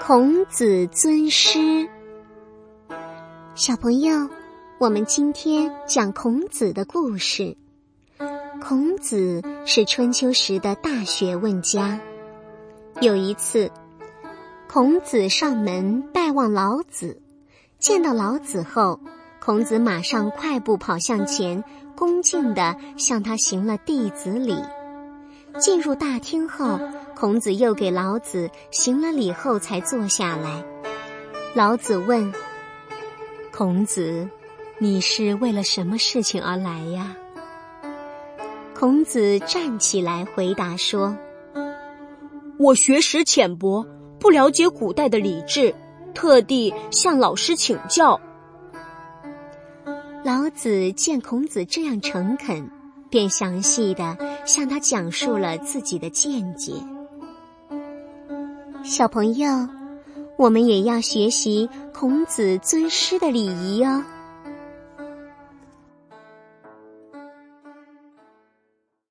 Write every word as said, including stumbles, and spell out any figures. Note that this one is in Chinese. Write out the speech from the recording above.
孔子尊师。小朋友，我们今天讲孔子的故事。孔子是春秋时的大学问家。有一次，孔子上门拜望老子，见到老子后，孔子马上快步跑向前，恭敬地向他行了弟子礼。进入大厅后，孔子又给老子行了礼后才坐下来。老子问：孔子，你是为了什么事情而来呀？孔子站起来回答说： 我学识浅薄，不了解古代的礼制，特地向老师请教。 老子见孔子这样诚恳，便详细地向他讲述了自己的见解。小朋友，我们也要学习孔子尊师的礼仪哦。